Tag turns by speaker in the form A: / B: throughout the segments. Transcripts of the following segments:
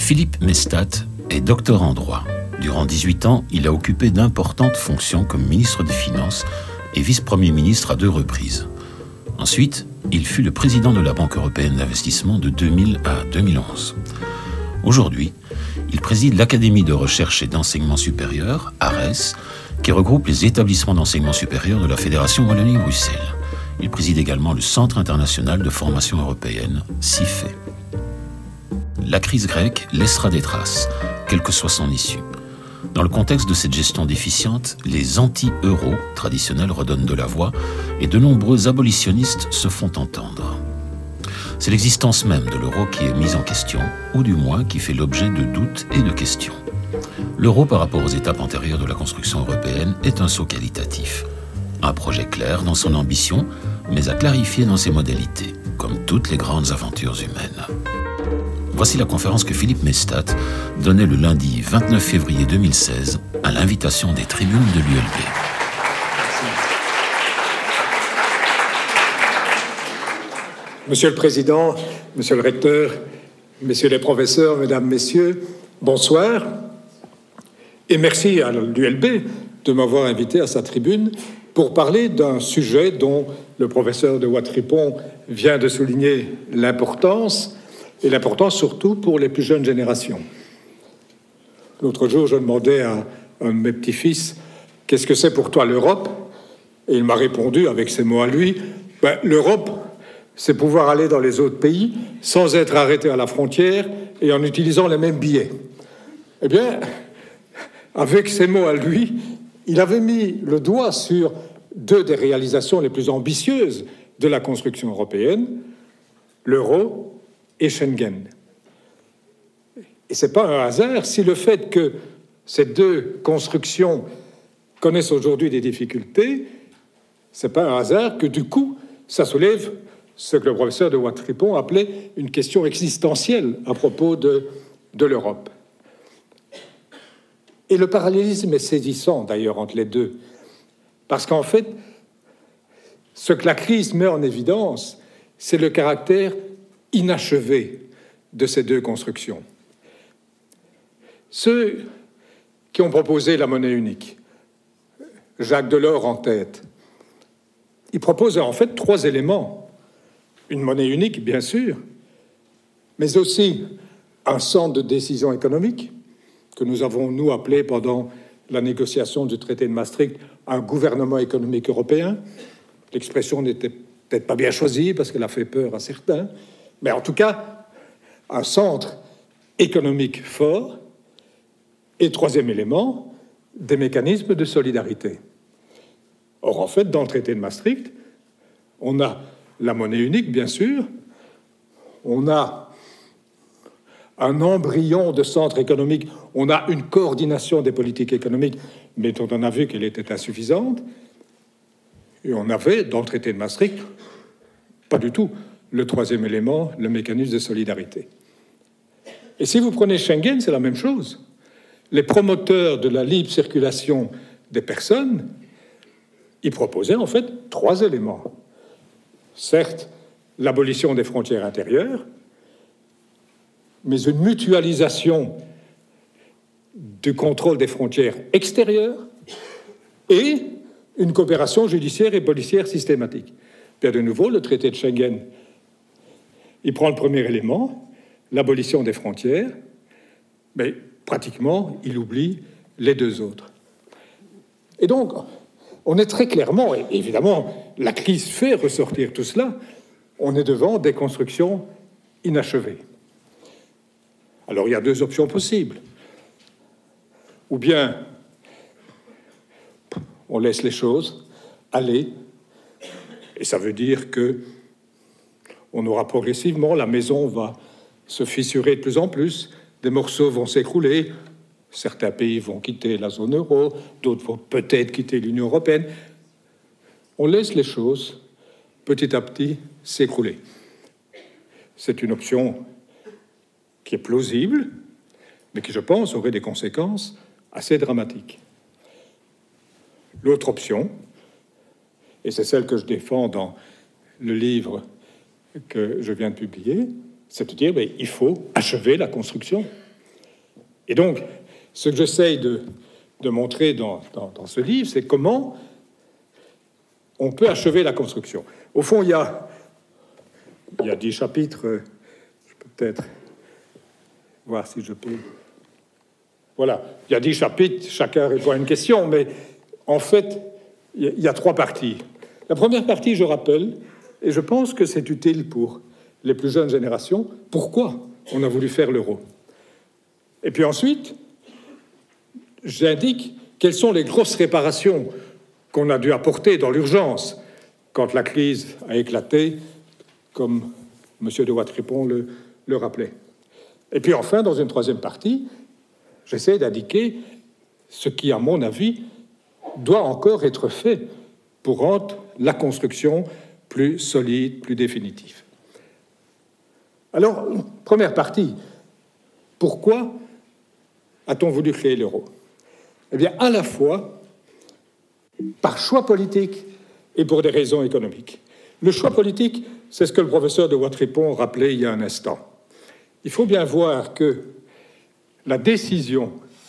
A: Philippe Mestat est docteur en droit. Durant 18 ans, il a occupé d'importantes fonctions comme ministre des Finances et vice-premier ministre à 2 reprises. Ensuite, il fut le président de la Banque européenne d'investissement de 2000 à 2011. Aujourd'hui, il préside l'Académie de recherche et d'enseignement supérieur, ARES, qui regroupe les établissements d'enseignement supérieur de la Fédération Wallonie-Bruxelles. Il préside également le Centre international de formation européenne, CIFE. La crise grecque laissera des traces, quelle que soit son issue. Dans le contexte de cette gestion déficiente, les anti-euros traditionnels redonnent de la voix et de nombreux abolitionnistes se font entendre. C'est l'existence même de l'euro qui est mise en question, ou du moins qui fait l'objet de doutes et de questions. L'euro par rapport aux étapes antérieures de la construction européenne est un saut qualitatif. Un projet clair dans son ambition, mais à clarifier dans ses modalités, comme toutes les grandes aventures humaines. Voici la conférence que Philippe Mestat donnait le lundi 29 février 2016 à l'invitation des tribunes de l'ULB.
B: Monsieur le Président, Monsieur le Recteur, Messieurs les professeurs, Mesdames, Messieurs, bonsoir. Et merci à l'ULB de m'avoir invité à sa tribune pour parler d'un sujet dont le professeur de Watripon vient de souligner l'importance, et l'importance surtout pour les plus jeunes générations. L'autre jour, je demandais à un de mes petits-fils « Qu'est-ce que c'est pour toi l'Europe ?» Et il m'a répondu avec ces mots à lui « L'Europe, c'est pouvoir aller dans les autres pays sans être arrêté à la frontière et en utilisant les mêmes billets. » Eh bien, avec ces mots à lui, il avait mis le doigt sur 2 des réalisations les plus ambitieuses de la construction européenne, l'euro et Schengen. Et ce n'est pas un hasard si le fait que ces 2 constructions connaissent aujourd'hui des difficultés, ce n'est pas un hasard que du coup, ça soulève ce que le professeur de Watripon appelait une question existentielle à propos de l'Europe. Et le parallélisme est saisissant d'ailleurs entre les 2, parce qu'en fait, ce que la crise met en évidence, c'est le caractère inachevé de ces 2 constructions. Ceux qui ont proposé la monnaie unique, Jacques Delors en tête, ils proposent en fait 3 éléments. Une monnaie unique, bien sûr, mais aussi un centre de décision économique, que nous avons, nous, appelé pendant la négociation du traité de Maastricht un gouvernement économique européen. L'expression n'était peut-être pas bien choisie parce qu'elle a fait peur à certains, mais en tout cas, un centre économique fort. Et 3e élément, des mécanismes de solidarité. Or, en fait, dans le traité de Maastricht, on a la monnaie unique, bien sûr, on a un embryon de centre économique, on a une coordination des politiques économiques, mais dont on a vu qu'elle était insuffisante, et on avait, dans le traité de Maastricht, pas du tout, le 3e élément, le mécanisme de solidarité. Et si vous prenez Schengen, c'est la même chose. Les promoteurs de la libre circulation des personnes, ils proposaient en fait 3 éléments. Certes, l'abolition des frontières intérieures, mais une mutualisation du contrôle des frontières extérieures et une coopération judiciaire et policière systématique. Bien de nouveau, le traité de Schengen, il prend le premier élément, l'abolition des frontières, mais pratiquement, il oublie les 2 autres. Et donc, on est très clairement, et évidemment, la crise fait ressortir tout cela, on est devant des constructions inachevées. Alors, il y a 2 options possibles. Ou bien, on laisse les choses aller, et ça veut dire que on aura progressivement, la maison va se fissurer de plus en plus, des morceaux vont s'écrouler, certains pays vont quitter la zone euro, d'autres vont peut-être quitter l'Union européenne. On laisse les choses, petit à petit, s'écrouler. C'est une option qui est plausible, mais qui, je pense, aurait des conséquences assez dramatiques. L'autre option, et c'est celle que je défends dans le livre que je viens de publier, c'est de dire qu'il faut achever la construction. Et donc, ce que j'essaye de montrer dans ce livre, c'est comment on peut achever la construction. Au fond, il y a 10 chapitres. Je peux peut-être voir si je peux... Voilà, il y a 10 chapitres, chacun répond à une question, mais en fait, il y a 3 parties. La première partie, je rappelle, et je pense que c'est utile pour les plus jeunes générations, pourquoi on a voulu faire l'euro. Et puis ensuite, j'indique quelles sont les grosses réparations qu'on a dû apporter dans l'urgence quand la crise a éclaté, comme M. de Watripon le rappelait. Et puis enfin, dans une troisième partie, j'essaie d'indiquer ce qui, à mon avis, doit encore être fait pour rendre la construction plus solide, plus définitive. Alors, première partie, pourquoi a-t-on voulu créer l'euro? Eh bien, à la fois par choix politique et pour des raisons économiques. Le choix politique, c'est ce que le professeur de Watripon rappelait il y a un instant. Il faut bien voir que la décision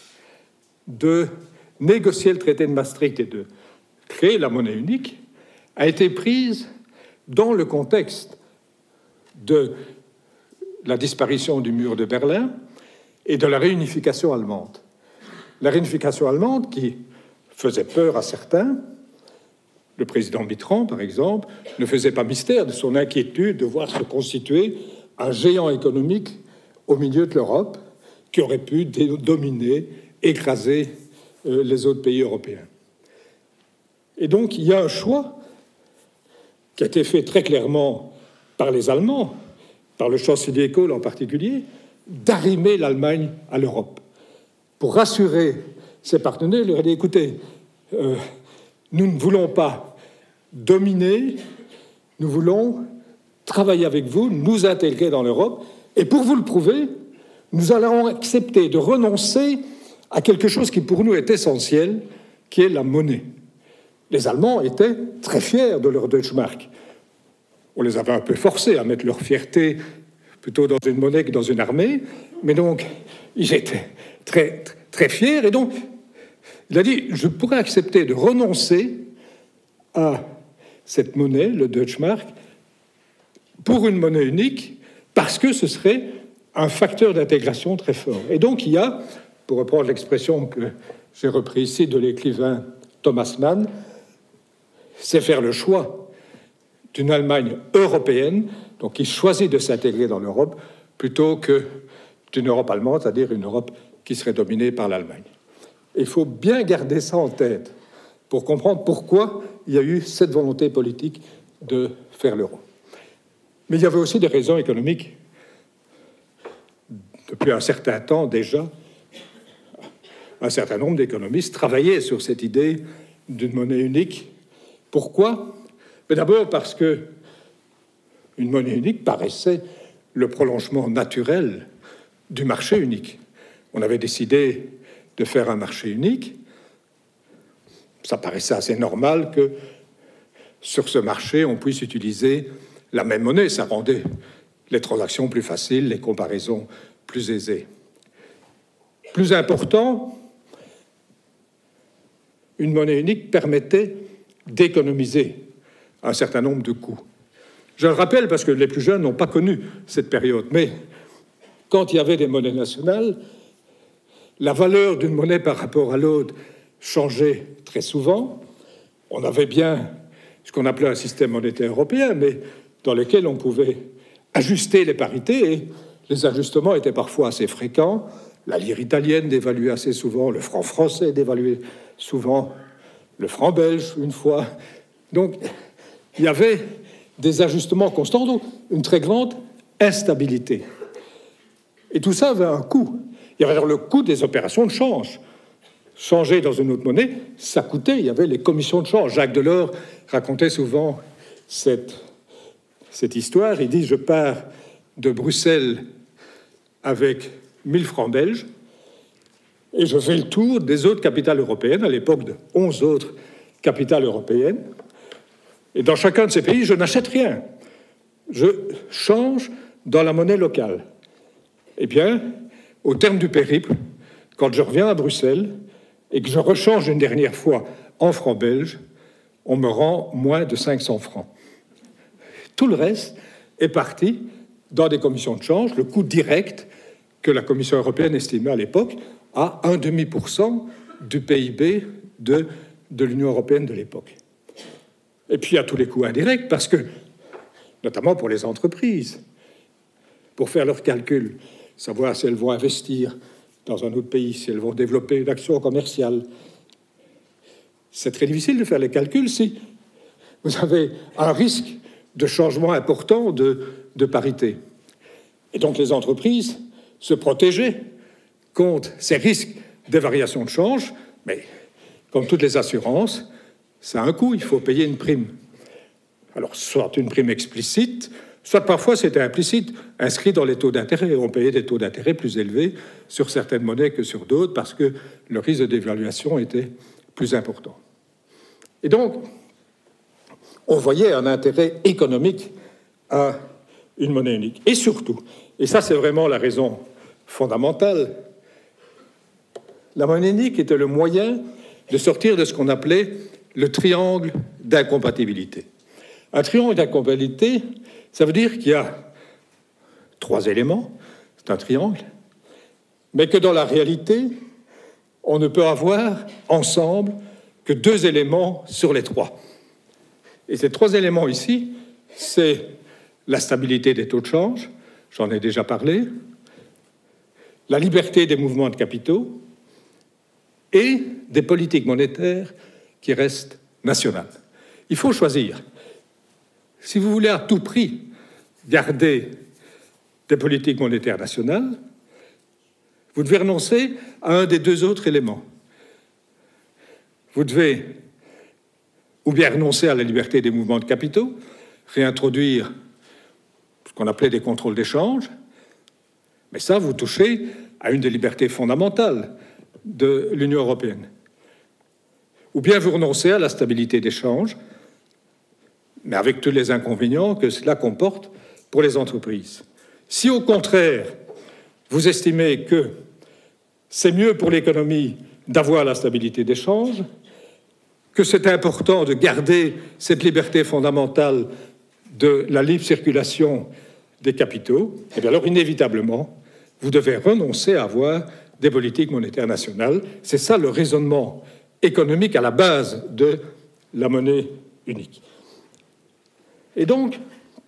B: de négocier le traité de Maastricht et de créer la monnaie unique a été prise dans le contexte de la disparition du mur de Berlin et de la réunification allemande. La réunification allemande qui faisait peur à certains, le président Mitterrand, par exemple, ne faisait pas mystère de son inquiétude de voir se constituer un géant économique au milieu de l'Europe qui aurait pu dominer, écraser les autres pays européens. Et donc, il y a un choix qui a été fait très clairement par les Allemands, par le chancelier Kohl en particulier, d'arrimer l'Allemagne à l'Europe. Pour rassurer ses partenaires, il leur a dit, écoutez, nous ne voulons pas dominer, nous voulons travailler avec vous, nous intégrer dans l'Europe, et pour vous le prouver, nous allons accepter de renoncer à quelque chose qui pour nous est essentiel, qui est la monnaie. Les Allemands étaient très fiers de leur Deutschmark. On les avait un peu forcés à mettre leur fierté plutôt dans une monnaie que dans une armée, mais donc ils étaient très, très fiers, et donc il a dit, je pourrais accepter de renoncer à cette monnaie, le Deutschmark, pour une monnaie unique, parce que ce serait un facteur d'intégration très fort. Et donc il y a, pour reprendre l'expression que j'ai reprise ici de l'écrivain Thomas Mann, c'est faire le choix d'une Allemagne européenne, donc qui choisit de s'intégrer dans l'Europe, plutôt que d'une Europe allemande, c'est-à-dire une Europe qui serait dominée par l'Allemagne. Il faut bien garder ça en tête pour comprendre pourquoi il y a eu cette volonté politique de faire l'euro. Mais il y avait aussi des raisons économiques. Depuis un certain temps déjà, un certain nombre d'économistes travaillaient sur cette idée d'une monnaie unique. Pourquoi? Mais d'abord parce que une monnaie unique paraissait le prolongement naturel du marché unique. On avait décidé de faire un marché unique. Ça paraissait assez normal que sur ce marché, on puisse utiliser la même monnaie. Ça rendait les transactions plus faciles, les comparaisons plus aisées. Plus important, une monnaie unique permettait d'économiser un certain nombre de coûts. Je le rappelle parce que les plus jeunes n'ont pas connu cette période, mais quand il y avait des monnaies nationales, la valeur d'une monnaie par rapport à l'autre changeait très souvent. On avait bien ce qu'on appelait un système monétaire européen, mais dans lequel on pouvait ajuster les parités, et les ajustements étaient parfois assez fréquents. La lire italienne dévaluait assez souvent, le franc français dévaluait souvent, le franc belge une fois. Donc, il y avait des ajustements constants, donc une très grande instabilité. Et tout ça avait un coût. Il y avait alors le coût des opérations de change. Changer dans une autre monnaie, ça coûtait. Il y avait les commissions de change. Jacques Delors racontait souvent cette histoire. Il dit, je pars de Bruxelles avec 1000 francs belges et je fais le tour des autres capitales européennes, à l'époque de 11 autres capitales européennes. Et dans chacun de ces pays, je n'achète rien. Je change dans la monnaie locale. Eh bien, au terme du périple, quand je reviens à Bruxelles et que je rechange une dernière fois en francs belges, on me rend moins de 500 francs. Tout le reste est parti dans des commissions de change, le coût direct que la Commission européenne estimait à l'époque à 0,5% du PIB de l'Union européenne de l'époque. Et puis il y a tous les coûts indirects, parce que, notamment pour les entreprises, pour faire leurs calculs, savoir si elles vont investir dans un autre pays, si elles vont développer une action commerciale, c'est très difficile de faire les calculs si vous avez un risque de changement important de parité. Et donc les entreprises se protégeaient contre ces risques des variations de change, mais comme toutes les assurances, ça a un coût, il faut payer une prime. Alors, soit une prime explicite, soit parfois c'était implicite, inscrit dans les taux d'intérêt. On payait des taux d'intérêt plus élevés sur certaines monnaies que sur d'autres parce que le risque de dévaluation était plus important. Et donc, on voyait un intérêt économique à une monnaie unique. Et surtout, et ça c'est vraiment la raison fondamentale, la monnaie unique était le moyen de sortir de ce qu'on appelait le triangle d'incompatibilité. Un triangle d'incompatibilité, ça veut dire qu'il y a 3 éléments, c'est un triangle, mais que dans la réalité, on ne peut avoir ensemble que 2 éléments sur les 3. Et ces 3 éléments ici, c'est la stabilité des taux de change, j'en ai déjà parlé, la liberté des mouvements de capitaux et des politiques monétaires qui restent nationales. Il faut choisir. Si vous voulez à tout prix garder des politiques monétaires nationales, vous devez renoncer à un des 2 autres éléments. Vous devez ou bien renoncer à la liberté des mouvements de capitaux, réintroduire ce qu'on appelait des contrôles d'échange, mais ça, vous touchez à une des libertés fondamentales de l'Union européenne. Ou bien vous renoncez à la stabilité d'échange, mais avec tous les inconvénients que cela comporte pour les entreprises. Si au contraire, vous estimez que c'est mieux pour l'économie d'avoir la stabilité d'échange, que c'est important de garder cette liberté fondamentale de la libre circulation des capitaux, et bien alors inévitablement, vous devez renoncer à avoir des politiques monétaires nationales. C'est ça le raisonnement économique à la base de la monnaie unique. Et donc,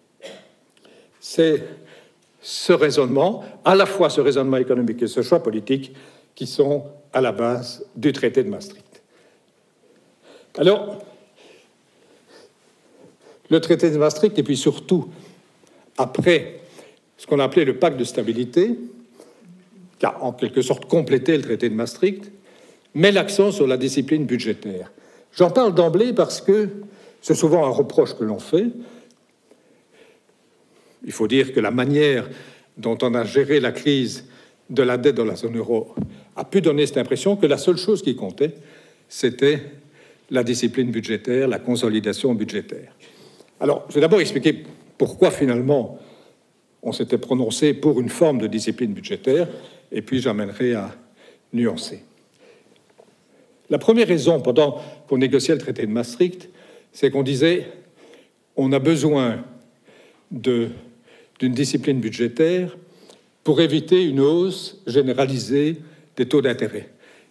B: c'est ce raisonnement, à la fois ce raisonnement économique et ce choix politique, qui sont à la base du traité de Maastricht. Alors, le traité de Maastricht, et puis surtout après ce qu'on appelait le pacte de stabilité, qui a en quelque sorte complété le traité de Maastricht, met l'accent sur la discipline budgétaire. J'en parle d'emblée parce que c'est souvent un reproche que l'on fait. Il faut dire que la manière dont on a géré la crise de la dette dans la zone euro a pu donner cette impression que la seule chose qui comptait, c'était la discipline budgétaire, la consolidation budgétaire. Alors, je vais d'abord expliquer pourquoi finalement on s'était prononcé pour une forme de discipline budgétaire, et puis j'amènerai à nuancer. La première raison, pendant qu'on négociait le traité de Maastricht, c'est qu'on disait on a besoin d'une discipline budgétaire pour éviter une hausse généralisée des taux d'intérêt.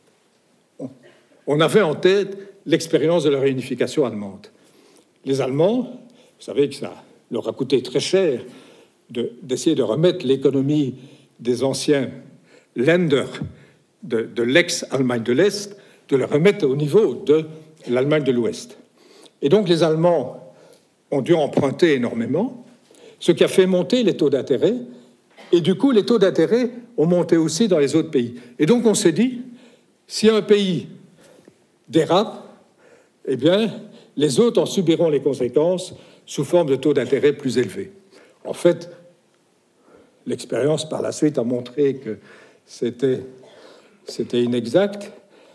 B: On avait en tête l'expérience de la réunification allemande. Les Allemands, vous savez que ça leur a coûté très cher d'essayer de remettre l'économie des anciens Länder de l'ex-Allemagne de l'Est, de le remettre au niveau de l'Allemagne de l'Ouest. Et donc les Allemands ont dû emprunter énormément, ce qui a fait monter les taux d'intérêt, et du coup les taux d'intérêt ont monté aussi dans les autres pays. Et donc on s'est dit, si un pays dérape, eh bien les autres en subiront les conséquences sous forme de taux d'intérêt plus élevés. En fait, l'expérience par la suite a montré que c'était inexact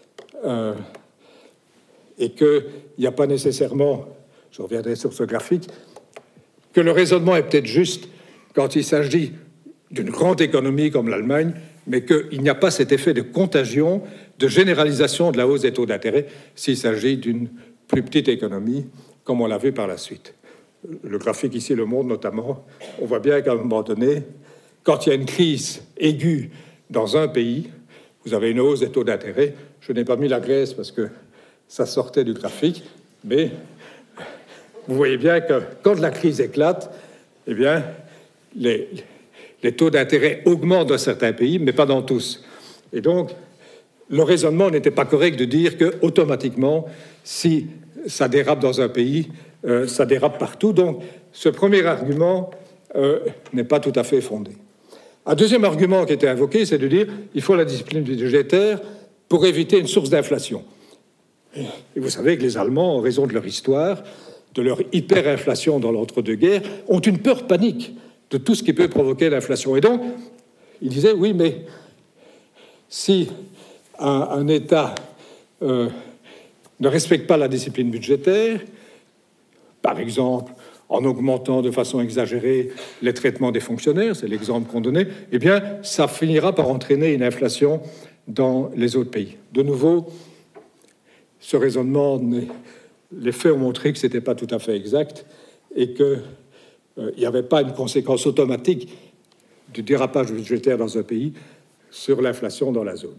B: et qu'il n'y a pas nécessairement, je reviendrai sur ce graphique, que le raisonnement est peut-être juste quand il s'agit d'une grande économie comme l'Allemagne, mais qu'il n'y a pas cet effet de contagion, de généralisation de la hausse des taux d'intérêt s'il s'agit d'une plus petite économie, comme on l'a vu par la suite. Le graphique ici le montre notamment. On voit bien qu'à un moment donné, quand il y a une crise aiguë dans un pays, vous avez une hausse des taux d'intérêt. Je n'ai pas mis la Grèce parce que ça sortait du graphique, mais vous voyez bien que quand la crise éclate, eh bien, les taux d'intérêt augmentent dans certains pays, mais pas dans tous. Et donc, le raisonnement n'était pas correct de dire que automatiquement, si ça dérape dans un pays, ça dérape partout. Donc, ce premier argument n'est pas tout à fait fondé. Un deuxième argument qui était invoqué, c'est de dire qu'il faut la discipline budgétaire pour éviter une source d'inflation. Et vous savez que les Allemands, en raison de leur histoire, de leur hyperinflation dans l'entre-deux-guerres, ont une peur panique de tout ce qui peut provoquer l'inflation. Et donc, ils disaient, oui, mais si un État ne respecte pas la discipline budgétaire, par exemple, en augmentant de façon exagérée les traitements des fonctionnaires, c'est l'exemple qu'on donnait, eh bien, ça finira par entraîner une inflation dans les autres pays. De nouveau, ce raisonnement, les faits ont montré que ce n'était pas tout à fait exact et qu'il n'y avait pas une conséquence automatique du dérapage budgétaire dans un pays sur l'inflation dans la zone.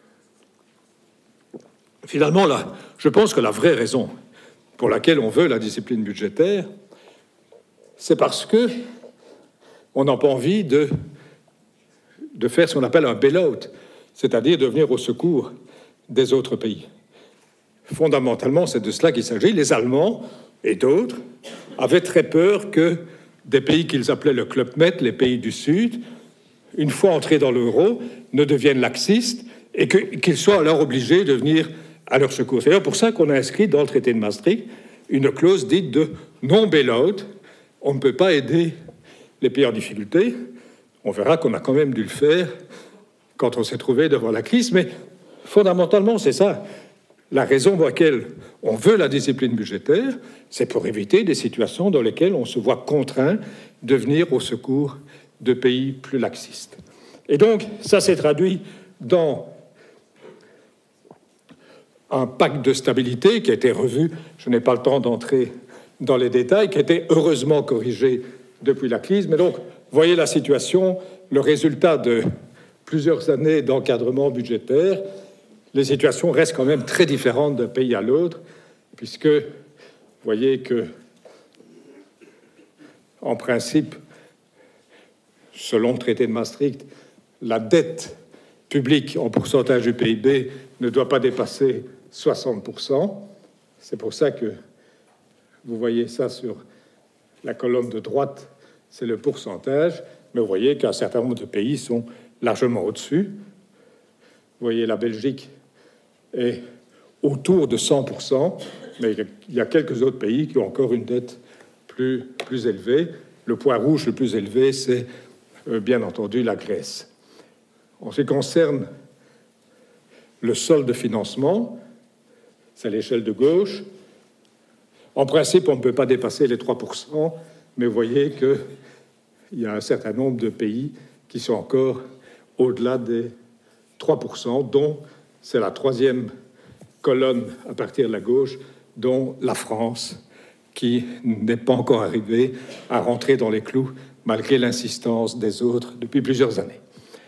B: Finalement, là, je pense que la vraie raison pour laquelle on veut la discipline budgétaire, c'est parce que on n'a pas envie de faire ce qu'on appelle un bail-out, c'est-à-dire de venir au secours des autres pays. Fondamentalement, c'est de cela qu'il s'agit. Les Allemands et d'autres avaient très peur que des pays qu'ils appelaient le Club Med, les pays du Sud, une fois entrés dans l'euro, ne deviennent laxistes et qu'ils soient alors obligés de venir à leur secours. C'est d'ailleurs pour ça qu'on a inscrit dans le traité de Maastricht une clause dite de non-bail-out. On ne peut pas aider les pays en difficulté. On verra qu'on a quand même dû le faire quand on s'est trouvé devant la crise, mais fondamentalement, c'est ça. La raison pour laquelle on veut la discipline budgétaire, c'est pour éviter des situations dans lesquelles on se voit contraint de venir au secours de pays plus laxistes. Et donc, ça s'est traduit dans un pacte de stabilité qui a été revu, je n'ai pas le temps d'entrer dans les détails, qui a été heureusement corrigé depuis la crise. Mais donc, voyez la situation, le résultat de plusieurs années d'encadrement budgétaire. Les situations restent quand même très différentes d'un pays à l'autre, puisque vous voyez que, en principe, selon le traité de Maastricht, la dette publique en pourcentage du PIB ne doit pas dépasser 60%. C'est pour ça que vous voyez ça sur la colonne de droite, c'est le pourcentage, mais vous voyez qu'un certain nombre de pays sont largement au-dessus. Vous voyez la Belgique est autour de 100%, mais il y a quelques autres pays qui ont encore une dette plus élevée. Le point rouge le plus élevé, c'est bien entendu la Grèce. En ce qui concerne le solde de financement, c'est à l'échelle de gauche. En principe, on ne peut pas dépasser les 3%, mais vous voyez qu'il y a un certain nombre de pays qui sont encore au-delà des 3%, dont c'est la troisième colonne à partir de la gauche, dont la France, qui n'est pas encore arrivée à rentrer dans les clous, malgré l'insistance des autres depuis plusieurs années.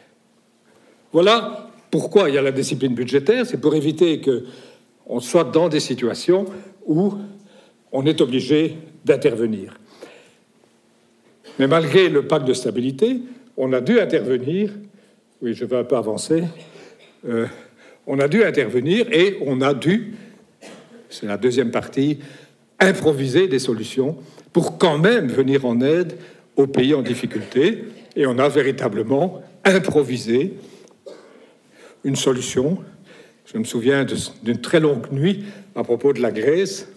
B: Voilà pourquoi il y a la discipline budgétaire, c'est pour éviter qu'on soit dans des situations où on est obligé d'intervenir. Mais malgré le pacte de stabilité, on a dû intervenir, oui, je vais un peu avancer, on a dû intervenir et on a dû, c'est la deuxième partie, improviser des solutions pour quand même venir en aide aux pays en difficulté. Et on a véritablement improvisé une solution. Je me souviens d'une très longue nuit à propos de la Grèce.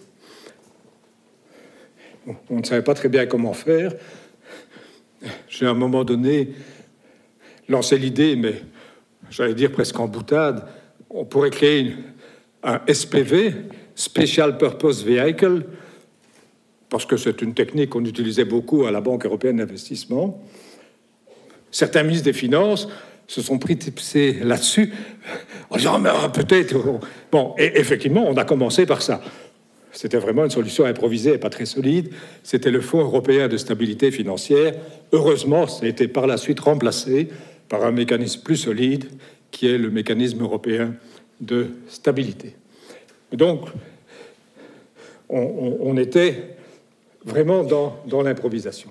B: On ne savait pas très bien comment faire. J'ai à un moment donné lancé l'idée, mais j'allais dire presque en boutade, on pourrait créer un SPV, Special Purpose Vehicle, parce que c'est une technique qu'on utilisait beaucoup à la Banque européenne d'investissement. Certains ministres des Finances se sont précipités là-dessus en disant peut-être... Bon, et effectivement, on a commencé par ça. C'était vraiment une solution improvisée et pas très solide. C'était le Fonds européen de stabilité financière. Heureusement, ça a été par la suite remplacé par un mécanisme plus solide, qui est le mécanisme européen de stabilité. Donc, on était vraiment dans l'improvisation.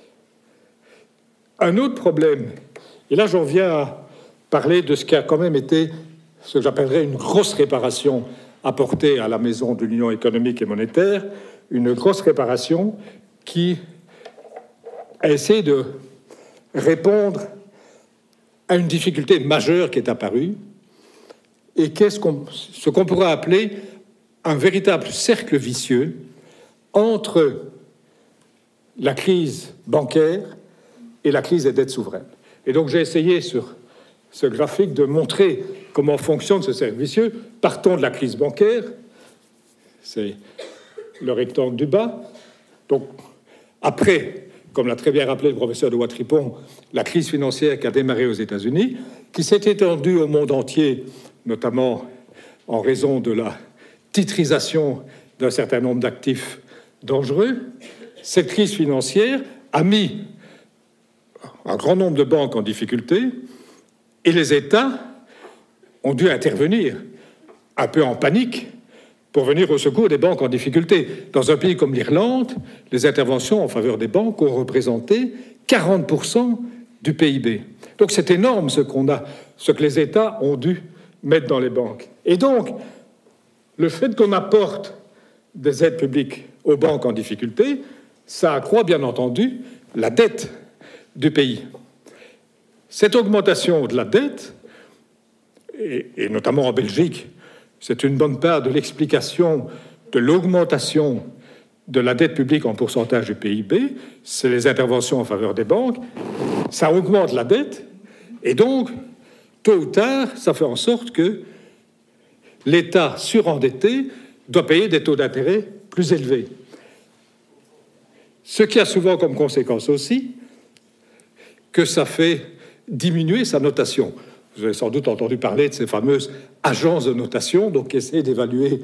B: Un autre problème, et là j'en viens à parler de ce qui a quand même été ce que j'appellerais une grosse réparation apportée à la maison de l'Union économique et monétaire, une grosse réparation qui a essayé de répondre à une difficulté majeure qui est apparue et qu'est ce qu'on pourrait appeler un véritable cercle vicieux entre la crise bancaire et la crise des dettes souveraines. Et donc j'ai essayé sur ce graphique de montrer comment fonctionne ce cercle vicieux. Partons de la crise bancaire, c'est le rectangle du bas. Donc après, comme l'a très bien rappelé le professeur de Watripon, la crise financière qui a démarré aux États-Unis, qui s'est étendue au monde entier, notamment en raison de la titrisation d'un certain nombre d'actifs dangereux. Cette crise financière a mis un grand nombre de banques en difficulté et les États ont dû intervenir un peu en panique pour venir au secours des banques en difficulté. Dans un pays comme l'Irlande, les interventions en faveur des banques ont représenté 40% du PIB. Donc c'est énorme ce que les États ont dû mettre dans les banques. Et donc, le fait qu'on apporte des aides publiques aux banques en difficulté, ça accroît bien entendu la dette du pays. Cette augmentation de la dette, et notamment en Belgique, c'est une bonne part de l'explication de l'augmentation de la dette publique en pourcentage du PIB, c'est les interventions en faveur des banques, ça augmente la dette, et donc, tôt ou tard, ça fait en sorte que l'État surendetté doit payer des taux d'intérêt plus élevés. Ce qui a souvent comme conséquence aussi que ça fait diminuer sa notation. Vous avez sans doute entendu parler de ces fameuses agences de notation, donc qui essaient d'évaluer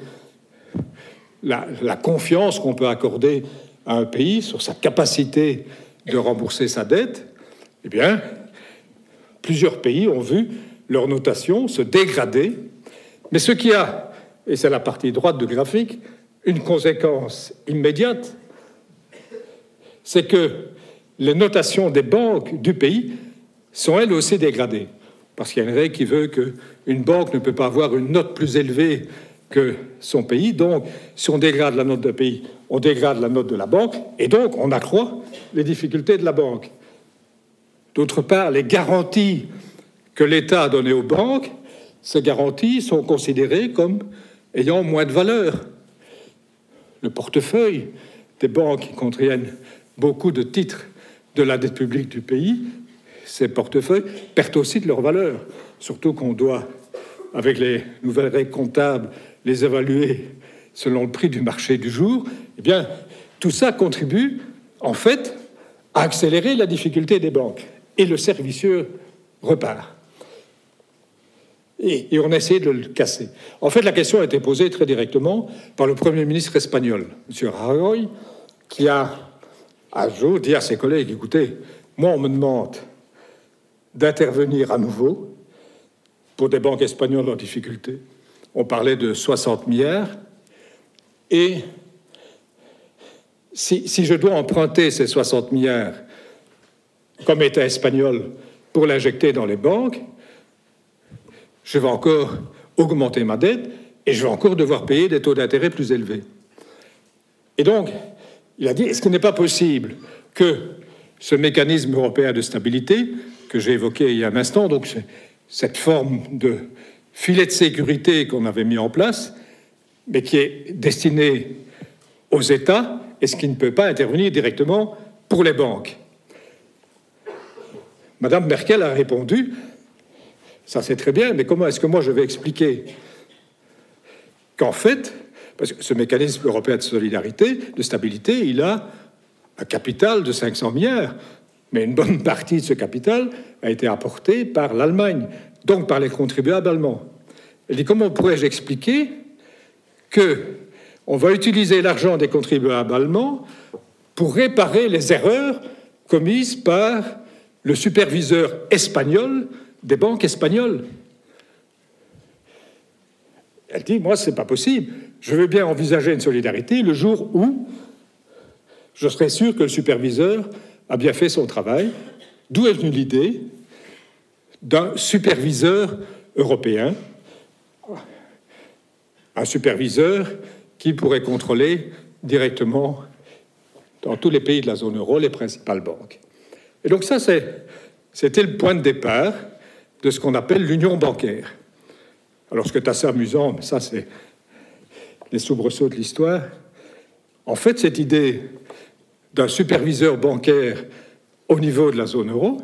B: la confiance qu'on peut accorder à un pays sur sa capacité de rembourser sa dette. Eh bien, plusieurs pays ont vu leur notation se dégrader, mais ce qui a, et c'est la partie droite du graphique, une conséquence immédiate, c'est que les notations des banques du pays sont elles aussi dégradées. Parce qu'il y a une règle qui veut qu'une banque ne peut pas avoir une note plus élevée que son pays. Donc, si on dégrade la note d'un pays, on dégrade la note de la banque, et donc on accroît les difficultés de la banque. D'autre part, les garanties que l'État a données aux banques, ces garanties sont considérées comme ayant moins de valeur. Le portefeuille des banques qui contiennent beaucoup de titres de la dette publique du pays, ces portefeuilles perdent aussi de leur valeur, surtout qu'on doit, avec les nouvelles règles comptables, les évaluer selon le prix du marché du jour. Eh bien, tout ça contribue, en fait, à accélérer la difficulté des banques. Et le cercle vicieux repart. Et on a essayé de le casser. En fait, la question a été posée très directement par le Premier ministre espagnol, M. Rajoy, qui a un jour dit à ses collègues, écoutez, moi on me demande d'intervenir à nouveau pour des banques espagnoles en difficulté. On parlait de 60 milliards. Et si je dois emprunter ces 60 milliards comme État espagnol pour l'injecter dans les banques, je vais encore augmenter ma dette et je vais encore devoir payer des taux d'intérêt plus élevés. Et donc, il a dit, est-ce qu'il n'est pas possible que ce mécanisme européen de stabilité, que j'ai évoqué il y a un instant, donc cette forme de filet de sécurité qu'on avait mis en place, mais qui est destiné aux États, est-ce qu'il ne peut pas intervenir directement pour les banques? Madame Merkel a répondu, ça c'est très bien, mais comment est-ce que moi je vais expliquer qu'en fait, parce que ce mécanisme européen de solidarité, de stabilité, il a un capital de 500 milliards. Mais une bonne partie de ce capital a été apporté par l'Allemagne, donc par les contribuables allemands. Elle dit, comment pourrais-je expliquer qu'on va utiliser l'argent des contribuables allemands pour réparer les erreurs commises par le superviseur espagnol des banques espagnoles? Elle dit, moi, ce n'est pas possible. Je veux bien envisager une solidarité le jour où je serai sûr que le superviseur a bien fait son travail. D'où est venue l'idée d'un superviseur européen, un superviseur qui pourrait contrôler directement dans tous les pays de la zone euro les principales banques. Et donc ça, c'était le point de départ de ce qu'on appelle l'union bancaire. Alors ce qui est assez amusant, mais ça c'est les soubresauts de l'histoire, en fait cette idée d'un superviseur bancaire au niveau de la zone euro,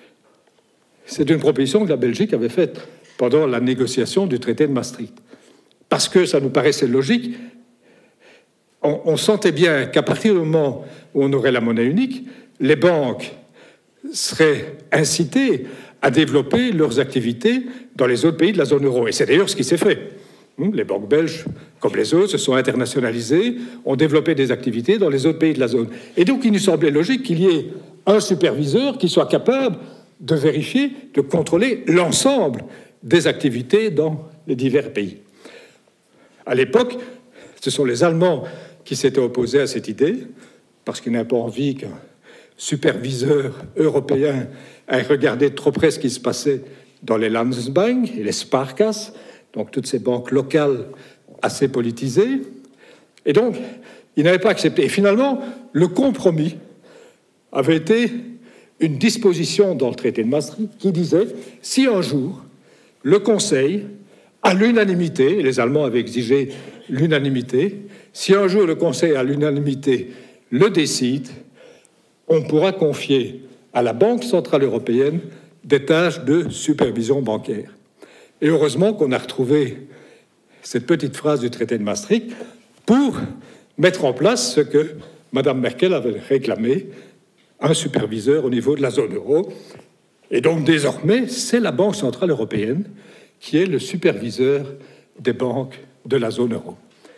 B: c'est une proposition que la Belgique avait faite pendant la négociation du traité de Maastricht. Parce que ça nous paraissait logique, on sentait bien qu'à partir du moment où on aurait la monnaie unique, les banques seraient incitées à développer leurs activités dans les autres pays de la zone euro. Et c'est d'ailleurs ce qui s'est fait. Les banques belges, comme les autres, se sont internationalisées, ont développé des activités dans les autres pays de la zone. Et donc, il nous semblait logique qu'il y ait un superviseur qui soit capable de vérifier, de contrôler l'ensemble des activités dans les divers pays. À l'époque, ce sont les Allemands qui s'étaient opposés à cette idée, parce qu'ils n'avaient pas envie qu'un superviseur européen aille regarder de trop près ce qui se passait dans les Landesbank et les Sparkassen, donc toutes ces banques locales assez politisées. Et donc, ils n'avaient pas accepté. Et finalement, le compromis avait été une disposition dans le traité de Maastricht qui disait, si un jour, le Conseil, à l'unanimité, les Allemands avaient exigé l'unanimité, si un jour le Conseil à l'unanimité le décide, on pourra confier à la Banque centrale européenne des tâches de supervision bancaire. Et heureusement qu'on a retrouvé cette petite phrase du traité de Maastricht pour mettre en place ce que Mme Merkel avait réclamé, un superviseur au niveau de la zone euro. Et donc désormais, c'est la Banque centrale européenne qui est le superviseur des banques de la zone euro.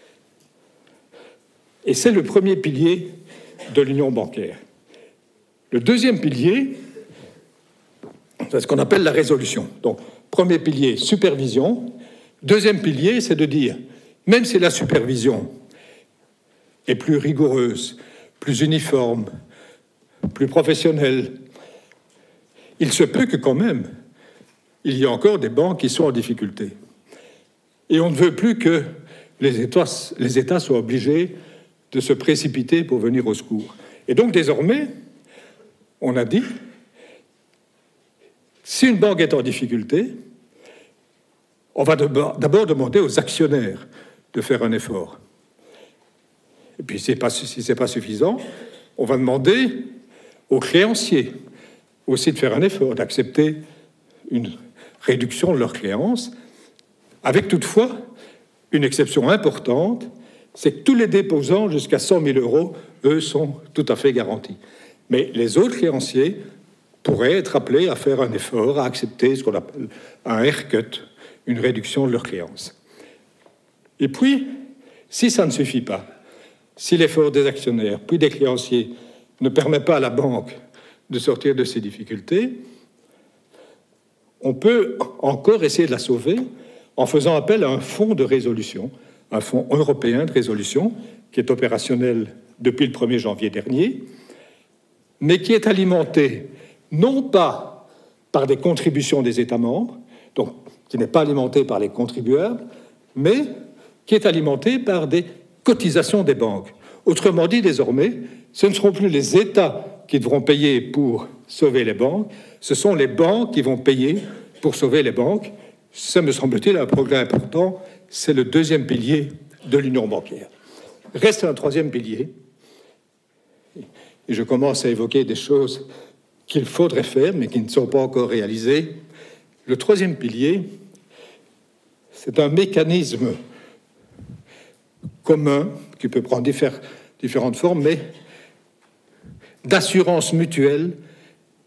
B: Et c'est le premier pilier de l'union bancaire. Le deuxième pilier, c'est ce qu'on appelle la résolution. Donc, premier pilier, supervision. Deuxième pilier, c'est de dire, même si la supervision est plus rigoureuse, plus uniforme, plus professionnelle, il se peut que quand même, il y ait encore des banques qui sont en difficulté. Et on ne veut plus que les États soient obligés de se précipiter pour venir au secours. Et donc, désormais, on a dit, si une banque est en difficulté, on va d'abord demander aux actionnaires de faire un effort. Et puis, si ce n'est pas suffisant, on va demander aux créanciers aussi de faire un effort, d'accepter une réduction de leurs créances, avec toutefois une exception importante, c'est que tous les déposants jusqu'à 100 000 €, eux, sont tout à fait garantis. Mais les autres créanciers pourraient être appelés à faire un effort, à accepter ce qu'on appelle un haircut, une réduction de leurs créances. Et puis, si ça ne suffit pas, si l'effort des actionnaires puis des créanciers ne permet pas à la banque de sortir de ses difficultés, on peut encore essayer de la sauver en faisant appel à un fonds de résolution, un fonds européen de résolution qui est opérationnel depuis le 1er janvier dernier, mais qui est alimenté non pas par des contributions des États membres, donc qui n'est pas alimenté par les contribuables, mais qui est alimenté par des cotisations des banques. Autrement dit, désormais, ce ne seront plus les États qui devront payer pour sauver les banques, ce sont les banques qui vont payer pour sauver les banques. Ça, me semble-t-il, un progrès important. C'est le deuxième pilier de l'union bancaire. Reste un troisième pilier. Et je commence à évoquer des choses qu'il faudrait faire, mais qui ne sont pas encore réalisées. Le troisième pilier, c'est un mécanisme commun, qui peut prendre différentes formes, mais d'assurance mutuelle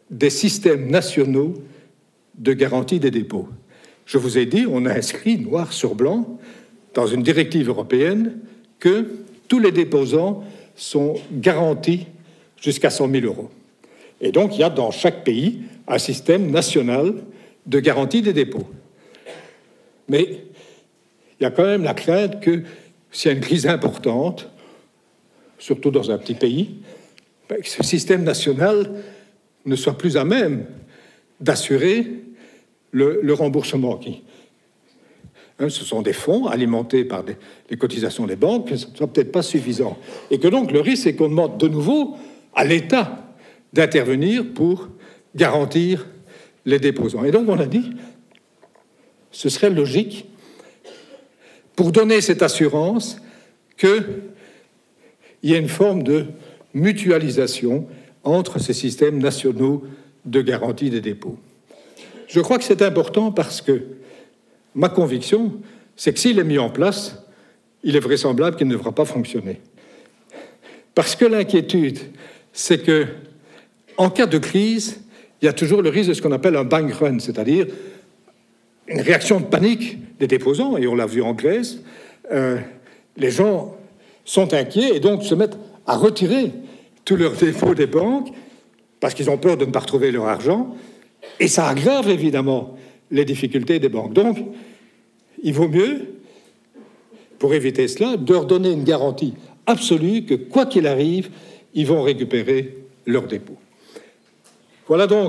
B: des systèmes nationaux de garantie des dépôts. Je vous ai dit, on a inscrit noir sur blanc dans une directive européenne que tous les déposants sont garantis jusqu'à 100 000 euros. Et donc, il y a dans chaque pays un système national de garantie des dépôts. Mais il y a quand même la crainte que s'il y a une crise importante, surtout dans un petit pays, que ce système national ne soit plus à même d'assurer le remboursement. Ce sont des fonds alimentés par les cotisations des banques, que ce ne soit peut-être pas suffisant. Et que donc le risque, c'est qu'on demande de nouveau à l'État d'intervenir pour garantir les déposants. Et donc on a dit, ce serait logique, pour donner cette assurance, qu'il y ait une forme de mutualisation entre ces systèmes nationaux de garantie des dépôts. Je crois que c'est important parce que ma conviction, c'est que s'il est mis en place, il est vraisemblable qu'il ne devra pas fonctionner. Parce que l'inquiétude, c'est que, en cas de crise, il y a toujours le risque de ce qu'on appelle un bank run, c'est-à-dire une réaction de panique des déposants, et on l'a vu en Grèce. Les gens sont inquiets et donc se mettent à retirer tous leurs dépôts des banques parce qu'ils ont peur de ne pas retrouver leur argent, et ça aggrave évidemment les difficultés des banques. Donc, il vaut mieux, pour éviter cela, de leur donner une garantie absolue que, quoi qu'il arrive, ils vont récupérer leurs dépôts. Voilà donc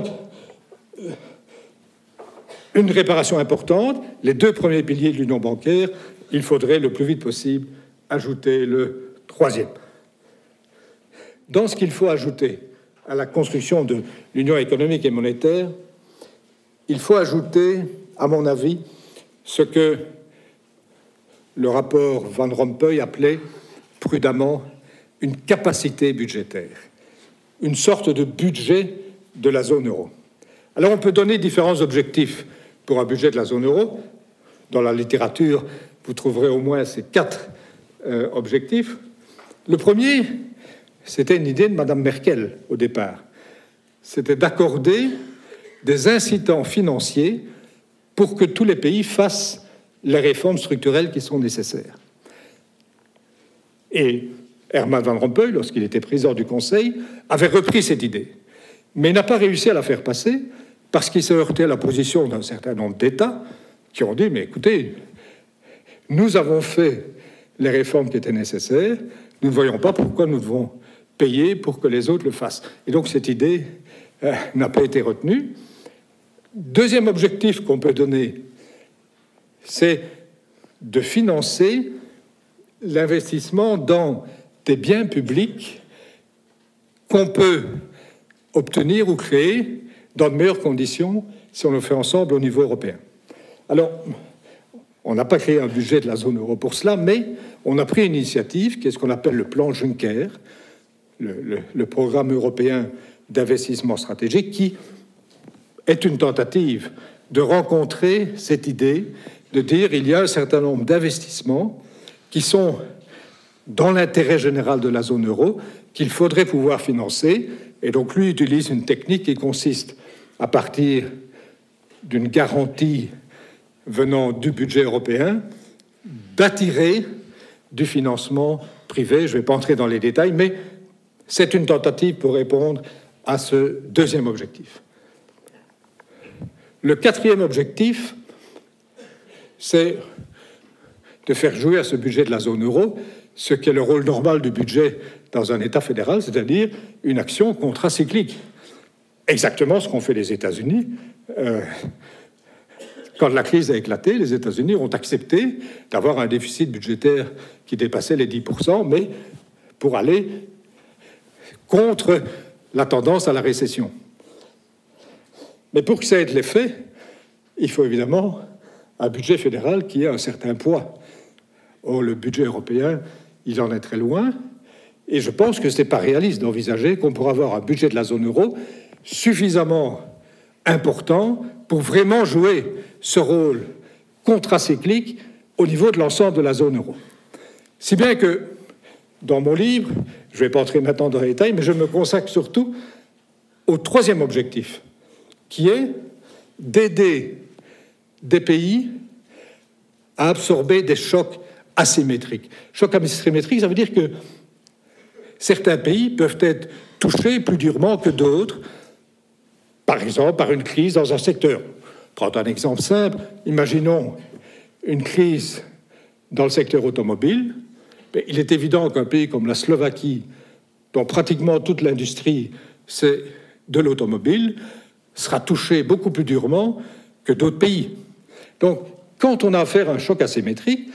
B: une réparation importante. Les deux premiers piliers de l'union bancaire, il faudrait le plus vite possible ajouter le troisième. Dans ce qu'il faut ajouter à la construction de l'union économique et monétaire, il faut ajouter, à mon avis, ce que le rapport Van Rompuy appelait prudemment une capacité budgétaire, une sorte de budget de la zone euro. Alors on peut donner différents objectifs pour un budget de la zone euro. Dans la littérature, vous trouverez au moins ces 4 objectifs. Le premier, c'était une idée de Mme Merkel au départ. C'était d'accorder des incitants financiers pour que tous les pays fassent les réformes structurelles qui sont nécessaires. Et Herman Van Rompuy, lorsqu'il était président du Conseil, avait repris cette idée, mais n'a pas réussi à la faire passer parce qu'il s'est heurté à la position d'un certain nombre d'États qui ont dit « Mais écoutez, nous avons fait les réformes qui étaient nécessaires, nous ne voyons pas pourquoi nous devons payer pour que les autres le fassent. » Et donc cette idée n'a pas été retenue. Deuxième objectif qu'on peut donner, c'est de financer l'investissement dans des biens publics qu'on peut obtenir ou créer dans de meilleures conditions si on le fait ensemble au niveau européen. Alors, on n'a pas créé un budget de la zone euro pour cela, mais on a pris une initiative qui est ce qu'on appelle le plan Juncker, le programme européen d'investissement stratégique, qui est une tentative de rencontrer cette idée, de dire il y a un certain nombre d'investissements qui sont dans l'intérêt général de la zone euro, qu'il faudrait pouvoir financer. Et donc lui utilise une technique qui consiste, à partir d'une garantie venant du budget européen, d'attirer du financement privé. Je ne vais pas entrer dans les détails, mais c'est une tentative pour répondre à ce deuxième objectif. Le quatrième objectif, c'est de faire jouer à ce budget de la zone euro ce qu'est le rôle normal du budget dans un État fédéral, c'est-à-dire une action contracyclique. Exactement ce qu'ont fait les États-Unis. Quand la crise a éclaté, les États-Unis ont accepté d'avoir un déficit budgétaire qui dépassait les 10%, mais pour aller contre la tendance à la récession. Mais pour que ça ait de l'effet, il faut évidemment un budget fédéral qui ait un certain poids. Or, le budget européen, il en est très loin, et je pense que ce n'est pas réaliste d'envisager qu'on pourra avoir un budget de la zone euro suffisamment important pour vraiment jouer ce rôle contracyclique au niveau de l'ensemble de la zone euro. Si bien que, dans mon livre, je ne vais pas entrer maintenant dans les détails, mais je me consacre surtout au troisième objectif, qui est d'aider des pays à absorber des chocs asymétriques. Chocs asymétriques, ça veut dire que certains pays peuvent être touchés plus durement que d'autres, par exemple par une crise dans un secteur. Prendre un exemple simple, imaginons une crise dans le secteur automobile. Il est évident qu'un pays comme la Slovaquie, dont pratiquement toute l'industrie c'est de l'automobile, sera touché beaucoup plus durement que d'autres pays. Donc, quand on a affaire à un choc asymétrique,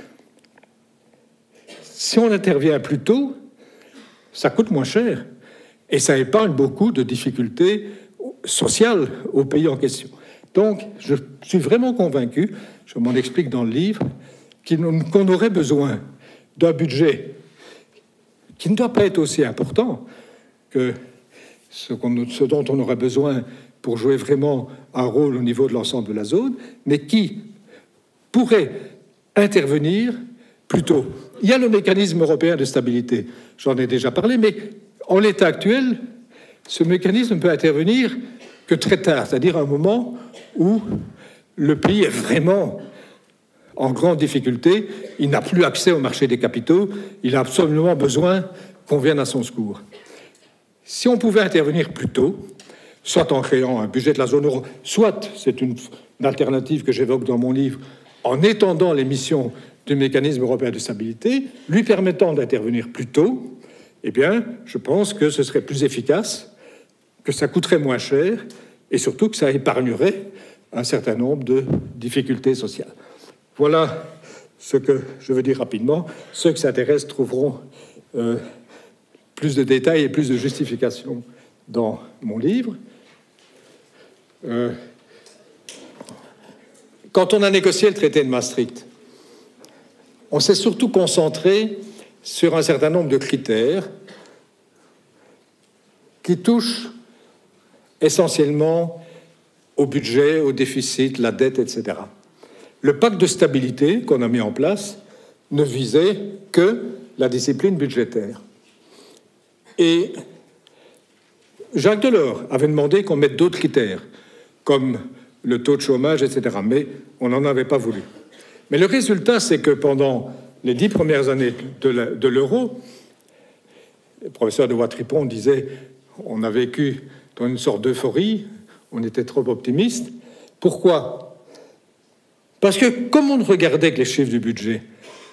B: si on intervient plus tôt, ça coûte moins cher et ça épargne beaucoup de difficultés sociales aux pays en question. Donc, je suis vraiment convaincu, je m'en explique dans le livre, qu'on aurait besoin d'un budget qui ne doit pas être aussi important que ce dont on aurait besoin pour jouer vraiment un rôle au niveau de l'ensemble de la zone, mais qui pourrait intervenir plus tôt. Il y a le mécanisme européen de stabilité, j'en ai déjà parlé, mais en l'état actuel, ce mécanisme ne peut intervenir que très tard, c'est-à-dire à un moment où le pays est vraiment en grande difficulté, il n'a plus accès au marché des capitaux, il a absolument besoin qu'on vienne à son secours. Si on pouvait intervenir plus tôt, soit en créant un budget de la zone euro, soit, c'est une alternative que j'évoque dans mon livre, en étendant les missions du mécanisme européen de stabilité, lui permettant d'intervenir plus tôt, eh bien, je pense que ce serait plus efficace, que ça coûterait moins cher, et surtout que ça épargnerait un certain nombre de difficultés sociales. Voilà ce que je veux dire rapidement. Ceux qui s'intéressent trouveront plus de détails et plus de justifications dans mon livre. Quand on a négocié le traité de Maastricht, on s'est surtout concentré sur un certain nombre de critères qui touchent essentiellement au budget, au déficit, la dette, etc. Le pacte de stabilité qu'on a mis en place ne visait que la discipline budgétaire. Et Jacques Delors avait demandé qu'on mette d'autres critères, comme le taux de chômage, etc. Mais on n'en avait pas voulu. Mais le résultat, c'est que pendant les 10 premières années de l'euro, le professeur de Watripon disait on a vécu dans une sorte d'euphorie, on était trop optimiste. Pourquoi ? Parce que, comme on ne regardait que les chiffres du budget,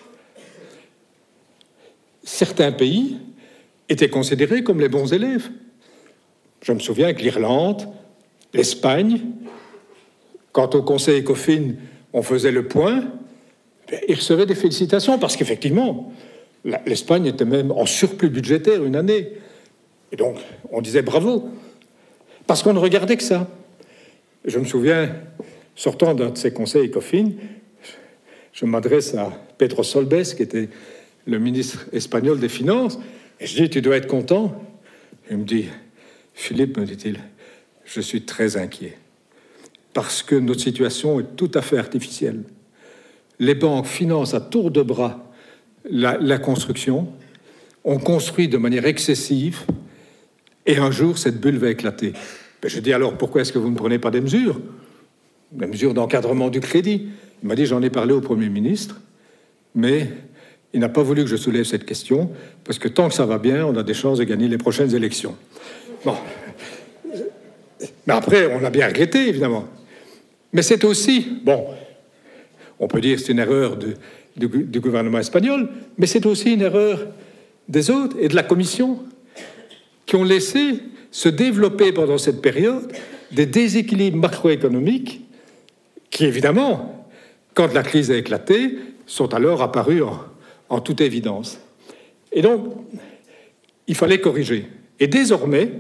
B: certains pays étaient considérés comme les bons élèves. Je me souviens que l'Irlande, l'Espagne, quand au Conseil ECOFIN, on faisait le point, ils recevaient des félicitations, parce qu'effectivement, l'Espagne était même en surplus budgétaire une année. Et donc, on disait bravo, parce qu'on ne regardait que ça. Je me souviens, sortant d'un de ces conseils ECOFIN, je m'adresse à Pedro Solbes, qui était le ministre espagnol des Finances, et je dis, tu dois être content. Il me dit, Philippe, me dit-il, je suis très inquiet, parce que notre situation est tout à fait artificielle. Les banques financent à tour de bras la construction, on construit de manière excessive, et un jour, cette bulle va éclater. Je dis, alors, pourquoi est-ce que vous ne prenez pas des mesures d'encadrement du crédit? Il m'a dit, j'en ai parlé au Premier ministre, mais il n'a pas voulu que je soulève cette question, parce que tant que ça va bien, on a des chances de gagner les prochaines élections. Bon. Mais après, on l'a bien regretté, évidemment. Mais c'est aussi, bon, on peut dire que c'est une erreur du gouvernement espagnol, mais c'est aussi une erreur des autres et de la Commission, qui ont laissé se développer pendant cette période des déséquilibres macroéconomiques qui, évidemment, quand la crise a éclaté, sont alors apparus en toute évidence. Et donc, il fallait corriger. Et désormais,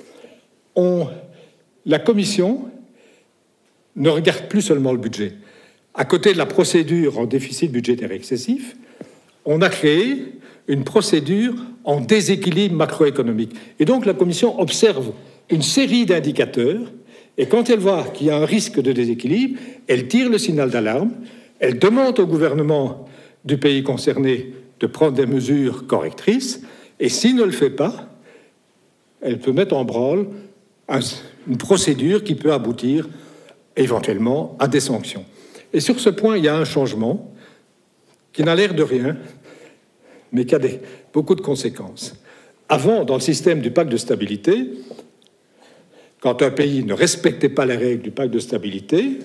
B: la Commission ne regarde plus seulement le budget. À côté de la procédure en déficit budgétaire excessif, on a créé une procédure en déséquilibre macroéconomique. Et donc, la Commission observe une série d'indicateurs, et quand elle voit qu'il y a un risque de déséquilibre, elle tire le signal d'alarme, elle demande au gouvernement du pays concerné de prendre des mesures correctrices, et s'il ne le fait pas, elle peut mettre en branle une procédure qui peut aboutir éventuellement à des sanctions. Et sur ce point, il y a un changement qui n'a l'air de rien, mais qui a beaucoup de conséquences. Avant, dans le système du pacte de stabilité, quand un pays ne respectait pas les règles du pacte de stabilité,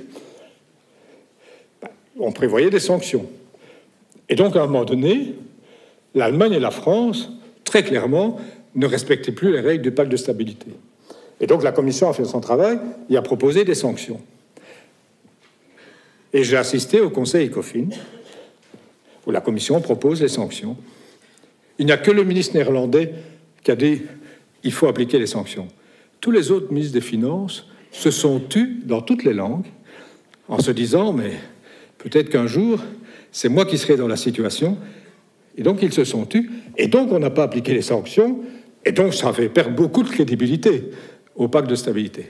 B: on prévoyait des sanctions. Et donc, à un moment donné, l'Allemagne et la France, très clairement, ne respectaient plus les règles du pacte de stabilité. Et donc, la Commission a fait son travail et a proposé des sanctions. Et j'ai assisté au Conseil ECOFIN, où la Commission propose les sanctions. Il n'y a que le ministre néerlandais qui a dit « il faut appliquer les sanctions ». Tous les autres ministres des Finances se sont tus dans toutes les langues en se disant « mais peut-être qu'un jour, c'est moi qui serai dans la situation ». Et donc, ils se sont tus. Et donc, on n'a pas appliqué les sanctions. Et donc, ça fait perdre beaucoup de crédibilité au pacte de stabilité.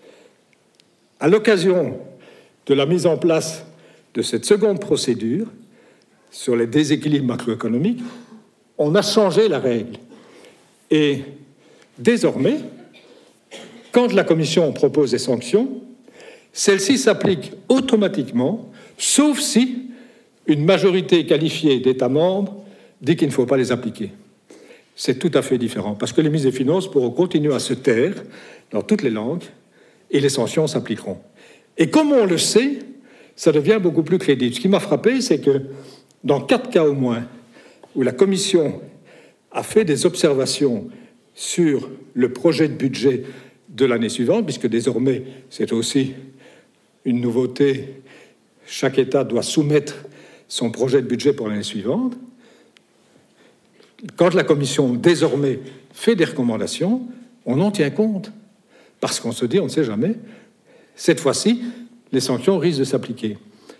B: À l'occasion de la mise en place de cette seconde procédure sur les déséquilibres macroéconomiques, on a changé la règle. Et désormais, quand la Commission propose des sanctions, celles-ci s'appliquent automatiquement, sauf si une majorité qualifiée d'États membres dit qu'il ne faut pas les appliquer. C'est tout à fait différent, parce que les ministres des Finances pourront continuer à se taire dans toutes les langues et les sanctions s'appliqueront. Et comme on le sait, ça devient beaucoup plus crédible. Ce qui m'a frappé, c'est que dans 4 cas au moins, où la Commission a fait des observations sur le projet de budget de l'année suivante, puisque désormais, c'est aussi une nouveauté, chaque État doit soumettre son projet de budget pour l'année suivante. Quand la Commission, désormais, fait des recommandations, on en tient compte, parce qu'on se dit, on ne sait jamais, cette fois-ci, les sanctions risquent de s'appliquer.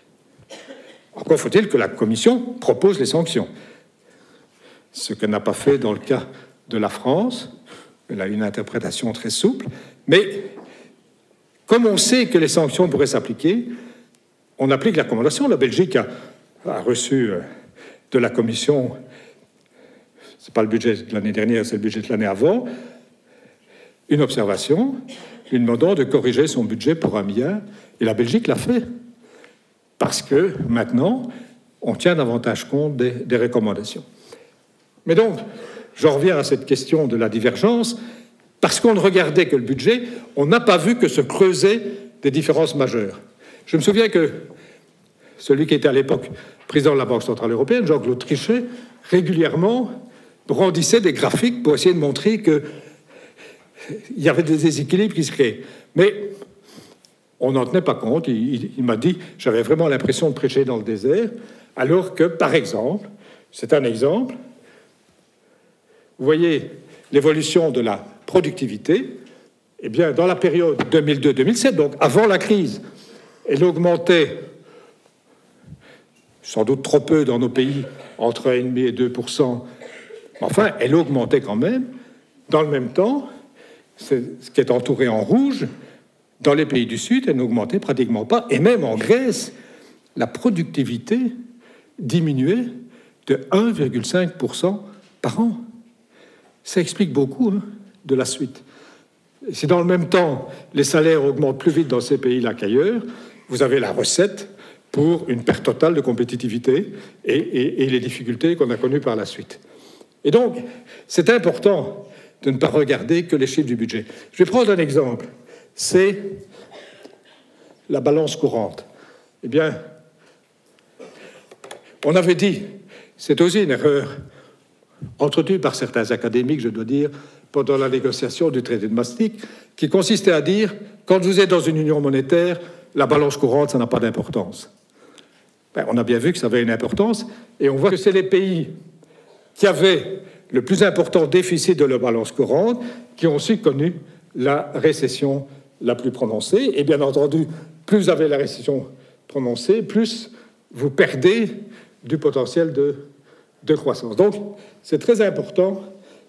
B: Encore faut-il que la Commission propose les sanctions, ce qu'elle n'a pas fait dans le cas de la France. Elle a une interprétation très souple, mais comme on sait que les sanctions pourraient s'appliquer, on applique la recommandation. La Belgique a reçu de la Commission, c'est pas le budget de l'année dernière, c'est le budget de l'année avant, une observation lui demandant de corriger son budget pour 1 milliard, et la Belgique l'a fait, parce que maintenant, on tient davantage compte des recommandations. Mais donc, j'en reviens à cette question de la divergence. Parce qu'on ne regardait que le budget, on n'a pas vu que se creusaient des différences majeures. Je me souviens que celui qui était à l'époque président de la Banque centrale européenne, Jean-Claude Trichet, régulièrement brandissait des graphiques pour essayer de montrer qu'il y avait des déséquilibres qui se créaient. Mais on n'en tenait pas compte. Il m'a dit, j'avais vraiment l'impression de prêcher dans le désert, alors que, par exemple, c'est un exemple, vous voyez l'évolution de la productivité, eh bien, dans la période 2002-2007, donc avant la crise, elle augmentait sans doute trop peu dans nos pays, entre 1,5 et 2%, mais enfin, elle augmentait quand même. Dans le même temps, ce qui est entouré en rouge, dans les pays du Sud, elle n'augmentait pratiquement pas, et même en Grèce, la productivité diminuait de 1,5% par an. Ça explique beaucoup de la suite. Si dans le même temps, les salaires augmentent plus vite dans ces pays-là qu'ailleurs, vous avez la recette pour une perte totale de compétitivité et les difficultés qu'on a connues par la suite. Et donc, c'est important de ne pas regarder que les chiffres du budget. Je vais prendre un exemple. C'est la balance courante. Eh bien, on avait dit, c'est aussi une erreur entretenue par certains académiques, je dois dire, pendant la négociation du traité de Maastricht, qui consistait à dire, quand vous êtes dans une union monétaire, la balance courante, ça n'a pas d'importance. Ben, on a bien vu que ça avait une importance, et on voit que c'est les pays qui avaient le plus important déficit de leur balance courante qui ont aussi connu la récession la plus prononcée. Et bien entendu, plus vous avez la récession prononcée, plus vous perdez du potentiel de croissance. Donc, c'est très important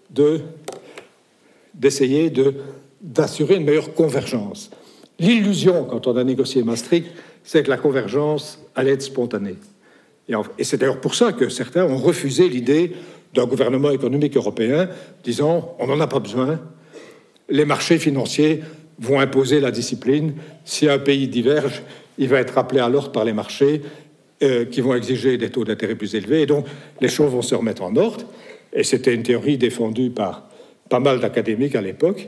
B: d'essayer d'assurer une meilleure convergence. L'illusion, quand on a négocié Maastricht, c'est que la convergence allait être spontanée. Et c'est d'ailleurs pour ça que certains ont refusé l'idée d'un gouvernement économique européen, disant on n'en a pas besoin, les marchés financiers vont imposer la discipline. Si un pays diverge, il va être rappelé à l'ordre par les marchés qui vont exiger des taux d'intérêt plus élevés. Et donc, les choses vont se remettre en ordre. Et c'était une théorie défendue par pas mal d'académiques à l'époque.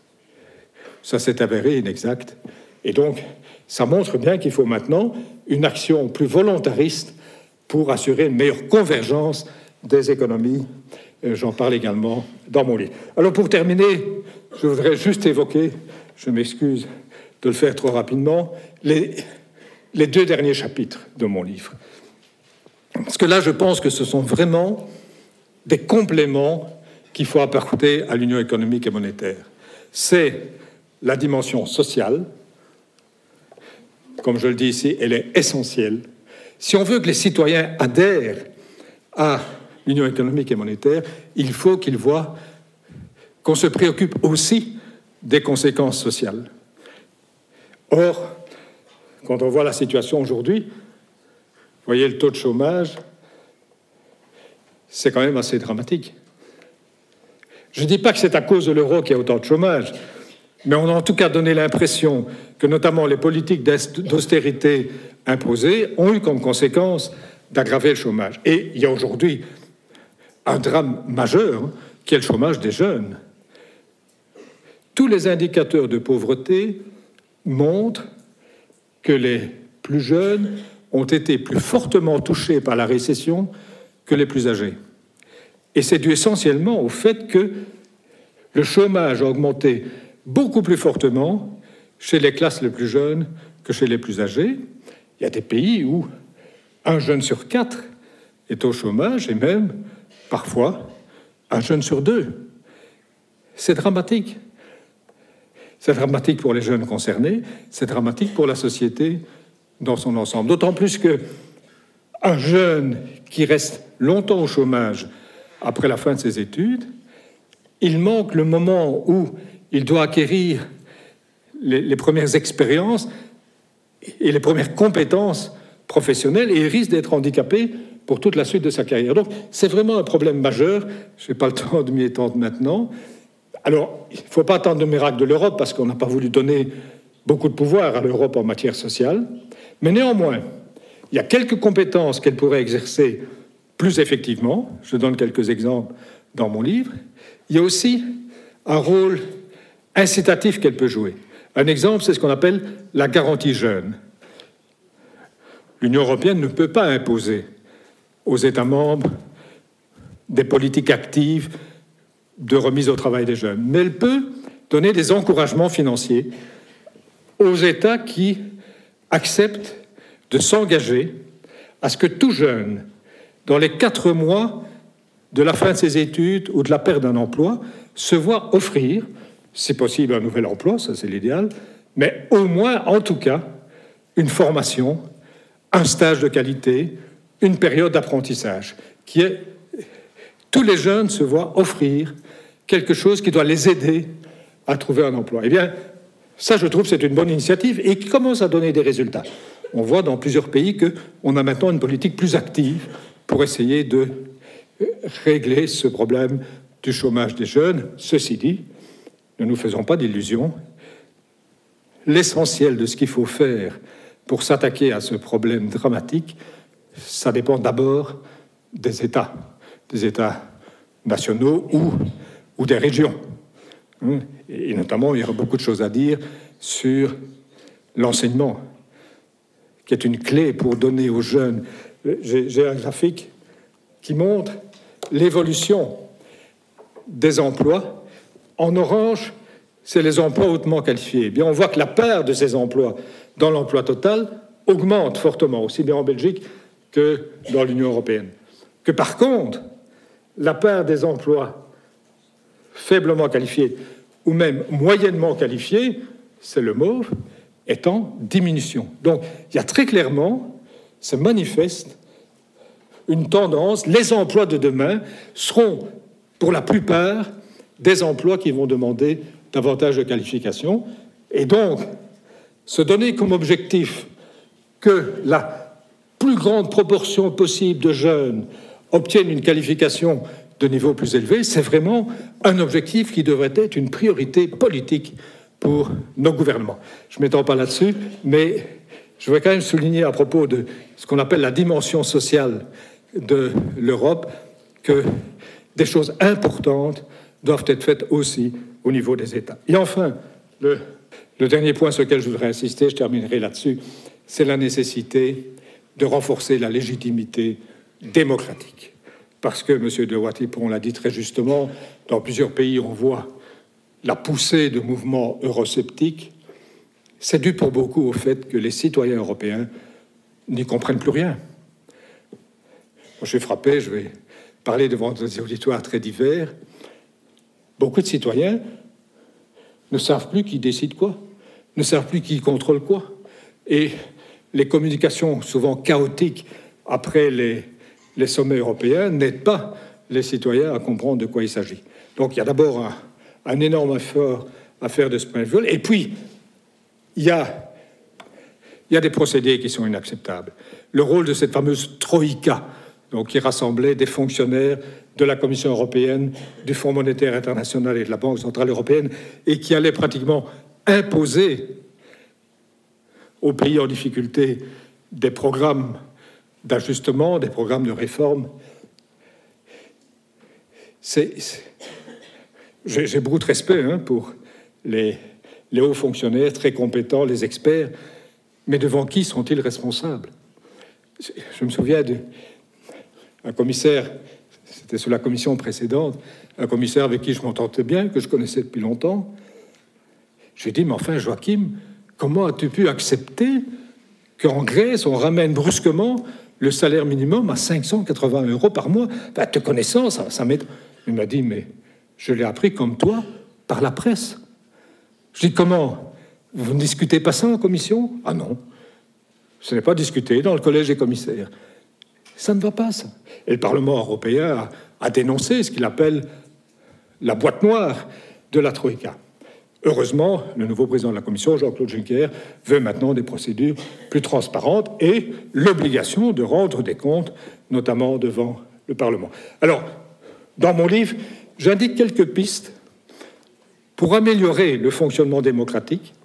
B: Ça s'est avéré inexact. Et donc, ça montre bien qu'il faut maintenant une action plus volontariste pour assurer une meilleure convergence des économies. J'en parle également dans mon livre. Alors, pour terminer, je voudrais juste évoquer, je m'excuse de le faire trop rapidement, les 2 derniers chapitres de mon livre. Parce que là, je pense que ce sont vraiment des compléments qu'il faut apporter à l'union économique et monétaire. C'est la dimension sociale. Comme je le dis ici, elle est essentielle. Si on veut que les citoyens adhèrent à l'union économique et monétaire, il faut qu'ils voient qu'on se préoccupe aussi des conséquences sociales. Or, quand on voit la situation aujourd'hui, vous voyez le taux de chômage, c'est quand même assez dramatique. Je ne dis pas que c'est à cause de l'euro qu'il y a autant de chômage, mais on a en tout cas donné l'impression que notamment les politiques d'austérité imposées ont eu comme conséquence d'aggraver le chômage. Et il y a aujourd'hui un drame majeur, qui est le chômage des jeunes. Tous les indicateurs de pauvreté montrent que les plus jeunes ont été plus fortement touchés par la récession que les plus âgés. Et c'est dû essentiellement au fait que le chômage a augmenté beaucoup plus fortement chez les classes les plus jeunes que chez les plus âgés. Il y a des pays où un jeune sur 4 est au chômage et même, parfois, un jeune sur 2. C'est dramatique. C'est dramatique pour les jeunes concernés, c'est dramatique pour la société dans son ensemble. D'autant plus qu'un jeune qui reste longtemps au chômage après la fin de ses études, il manque le moment où il doit acquérir les premières expériences et les premières compétences professionnelles et il risque d'être handicapé pour toute la suite de sa carrière. Donc, c'est vraiment un problème majeur. Je n'ai pas le temps de m'y étendre maintenant. Alors, il ne faut pas attendre le miracle de l'Europe parce qu'on n'a pas voulu donner beaucoup de pouvoir à l'Europe en matière sociale. Mais néanmoins, il y a quelques compétences qu'elle pourrait exercer plus effectivement. Je donne quelques exemples dans mon livre. Il y a aussi un rôle incitatif qu'elle peut jouer. Un exemple, c'est ce qu'on appelle la garantie jeune. L'Union européenne ne peut pas imposer aux États membres des politiques actives de remise au travail des jeunes, mais elle peut donner des encouragements financiers aux États qui acceptent de s'engager à ce que tout jeune, dans les 4 mois de la fin de ses études ou de la perte d'un emploi, se voit offrir, si possible un nouvel emploi, ça c'est l'idéal, mais au moins, en tout cas, une formation, un stage de qualité, une période d'apprentissage, qui est... Tous les jeunes se voient offrir quelque chose qui doit les aider à trouver un emploi. Eh bien, ça, je trouve, c'est une bonne initiative et qui commence à donner des résultats. On voit dans plusieurs pays qu'on a maintenant une politique plus active pour essayer de régler ce problème du chômage des jeunes. Ceci dit, ne nous faisons pas d'illusions. L'essentiel de ce qu'il faut faire pour s'attaquer à ce problème dramatique, ça dépend d'abord des États nationaux ou des régions. Et notamment, il y aura beaucoup de choses à dire sur l'enseignement, qui est une clé pour donner aux jeunes. J'ai un graphique qui montre l'évolution des emplois. En orange, c'est les emplois hautement qualifiés. Eh bien, on voit que la part de ces emplois dans l'emploi total augmente fortement, aussi bien en Belgique que dans l'Union européenne. Que par contre, la part des emplois faiblement qualifiés ou même moyennement qualifiés, c'est le mauve, est en diminution. Donc, il y a très clairement, se manifeste une tendance. Les emplois de demain seront, pour la plupart, des emplois qui vont demander davantage de qualifications. Et donc, se donner comme objectif que la plus grande proportion possible de jeunes obtiennent une qualification de niveau plus élevé, c'est vraiment un objectif qui devrait être une priorité politique pour nos gouvernements. Je ne m'étends pas là-dessus, mais je voudrais quand même souligner à propos de ce qu'on appelle la dimension sociale de l'Europe que des choses importantes doivent être faites aussi au niveau des États. Et enfin, le dernier point sur lequel je voudrais insister, je terminerai là-dessus, c'est la nécessité de renforcer la légitimité démocratique. Parce que, M. de Watteau l'a dit très justement, dans plusieurs pays, on voit la poussée de mouvements eurosceptiques. C'est dû pour beaucoup au fait que les citoyens européens n'y comprennent plus rien. Moi, je suis frappé, je vais parler devant des auditoires très divers. Beaucoup de citoyens ne savent plus qui décide quoi, ne savent plus qui contrôle quoi. Et les communications souvent chaotiques après les sommets européens n'aident pas les citoyens à comprendre de quoi il s'agit. Donc il y a d'abord un énorme effort à faire de ce point de vue. Et puis, il y a des procédés qui sont inacceptables. Le rôle de cette fameuse troïka, donc qui rassemblait des fonctionnaires de la Commission européenne, du Fonds monétaire international et de la Banque centrale européenne, et qui allait pratiquement imposer aux pays en difficulté des programmes d'ajustement, des programmes de réforme. J'ai beaucoup de respect pour les hauts fonctionnaires très compétents, les experts, mais devant qui sont-ils responsables? Je me souviens d'un commissaire, c'était sous la commission précédente, un commissaire avec qui je m'entendais bien, que je connaissais depuis longtemps. J'ai dit, mais enfin, Joachim, comment as-tu pu accepter qu'en Grèce, on ramène brusquement le salaire minimum à 580 € par mois? Ben, te connaissant, ça m'aide. Il m'a dit, mais je l'ai appris comme toi, par la presse. Je dis, comment? Vous ne discutez pas ça en commission? Ah non, ce n'est pas discuté dans le collège des commissaires. Ça ne va pas, ça. Et le Parlement européen a dénoncé ce qu'il appelle la boîte noire de la Troïka. Heureusement, le nouveau président de la Commission, Jean-Claude Juncker, veut maintenant des procédures plus transparentes et l'obligation de rendre des comptes, notamment devant le Parlement. Alors, dans mon livre, j'indique quelques pistes pour améliorer le fonctionnement démocratique.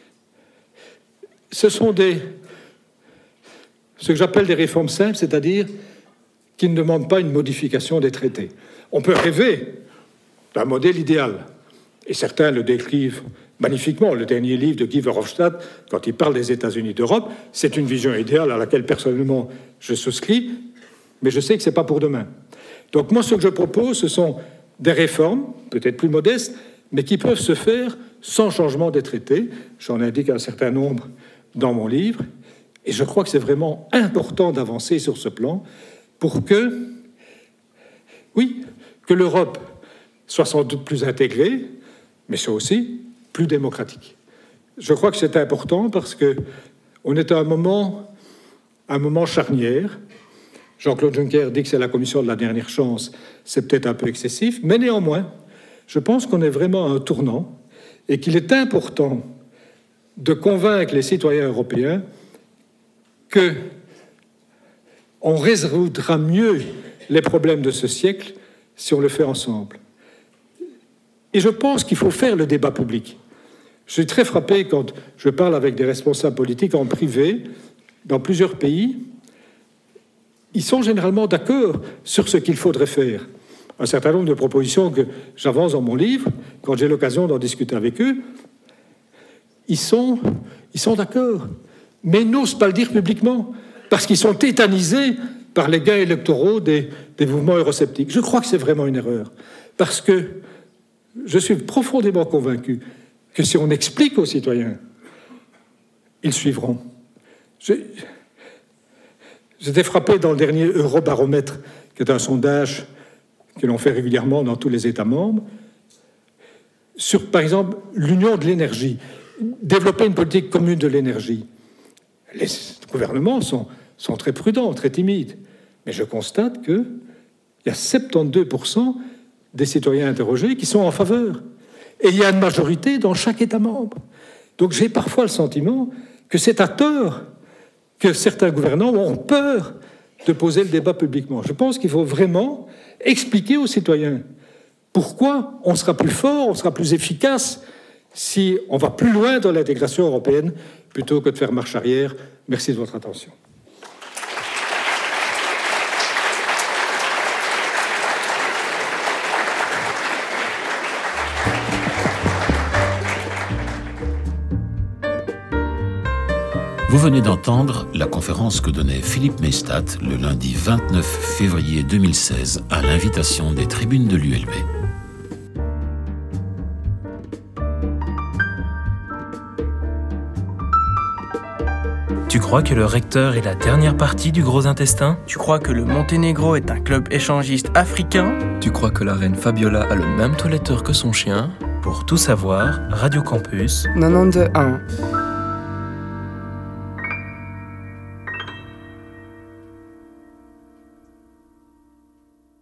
B: Ce sont ce que j'appelle des réformes simples, c'est-à-dire qui ne demandent pas une modification des traités. On peut rêver d'un modèle idéal, et certains le décrivent magnifiquement. Le dernier livre de Guy Verhofstadt, quand il parle des États-Unis d'Europe, c'est une vision idéale à laquelle personnellement je souscris, mais je sais que ce n'est pas pour demain. Donc moi, ce que je propose, ce sont des réformes, peut-être plus modestes, mais qui peuvent se faire sans changement des traités. J'en indique un certain nombre dans mon livre, et je crois que c'est vraiment important d'avancer sur ce plan pour que, oui, que l'Europe soit sans doute plus intégrée, mais soit aussi plus démocratique. Je crois que c'est important parce qu'on est à un moment charnière. Jean-Claude Juncker dit que c'est la commission de la dernière chance, c'est peut-être un peu excessif, mais néanmoins, je pense qu'on est vraiment à un tournant et qu'il est important de convaincre les citoyens européens qu'on résoudra mieux les problèmes de ce siècle si on le fait ensemble. Et je pense qu'il faut faire le débat public. Je suis très frappé quand je parle avec des responsables politiques en privé, dans plusieurs pays. Ils sont généralement d'accord sur ce qu'il faudrait faire. Un certain nombre de propositions que j'avance dans mon livre, quand j'ai l'occasion d'en discuter avec eux, ils sont d'accord, mais ils n'osent pas le dire publiquement, parce qu'ils sont tétanisés par les gains électoraux des mouvements eurosceptiques. Je crois que c'est vraiment une erreur, parce que je suis profondément convaincu que si on explique aux citoyens, ils suivront. J'étais frappé dans le dernier Eurobaromètre, qui est un sondage que l'on fait régulièrement dans tous les États membres, sur, par exemple, l'union de l'énergie, développer une politique commune de l'énergie. Les gouvernements sont très prudents, très timides, mais je constate qu'il y a 72% des citoyens interrogés qui sont en faveur. Et il y a une majorité dans chaque État membre. Donc j'ai parfois le sentiment que c'est à tort que certains gouvernants ont peur de poser le débat publiquement. Je pense qu'il faut vraiment expliquer aux citoyens pourquoi on sera plus fort, on sera plus efficace si on va plus loin dans l'intégration européenne plutôt que de faire marche arrière. Merci de votre attention.
A: Vous venez d'entendre la conférence que donnait Philippe Maystadt le lundi 29 février 2016 à l'invitation des tribunes de l'ULB.
C: Tu crois que le recteur est la dernière partie du gros intestin ?
D: Tu crois que le Monténégro est un club échangiste africain ?
E: Tu crois que la reine Fabiola a le même toiletteur que son chien ?
C: Pour tout savoir, Radio Campus
F: 92.1